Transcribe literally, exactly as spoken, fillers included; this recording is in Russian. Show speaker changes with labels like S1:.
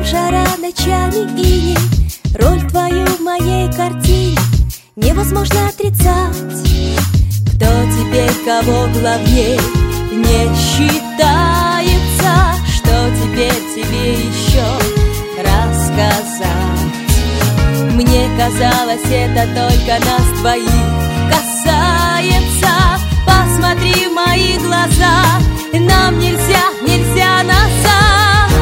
S1: жара, ночами иней, роль твою в моей картине невозможно отрицать. Кто теперь кого главней не считается, что теперь тебе еще рассказать? Мне казалось, это только нас двоих касается.